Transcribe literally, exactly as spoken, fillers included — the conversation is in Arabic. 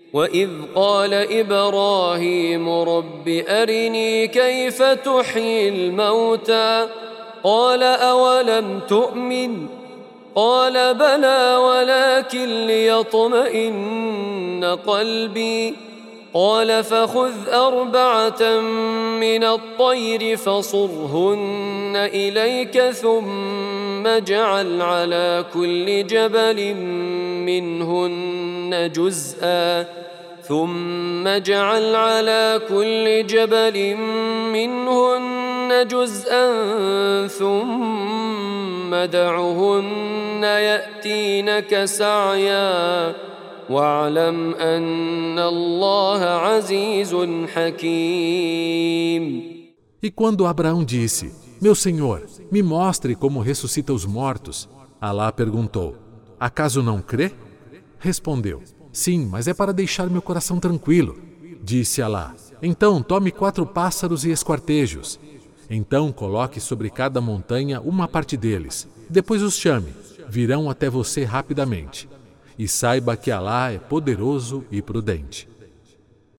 وإذ قال إبراهيم رب أرني كيف تحيي الموتى قال أولم تؤمن قال بلى ولكن ليطمئن قلبي قال فخذ أربعة من الطير فصرهن إليك ثم اجعل على كل جبل منهن جزءا ثم اجعل على كل جبل منهن جزءا ثم دعهن يأتينك سعيا واعلم أن الله عزيز حكيم. E quando Abraão disse: Meu Senhor, me mostre como ressuscita os mortos, Alá perguntou: Acaso não crê? Respondeu: Sim, mas é para deixar meu coração tranquilo. Disse Alá: Então tome quatro pássaros e esquartejos. Então coloque sobre cada montanha uma parte deles. Depois os chame. Virão até você rapidamente. E saiba que Alá é poderoso e prudente.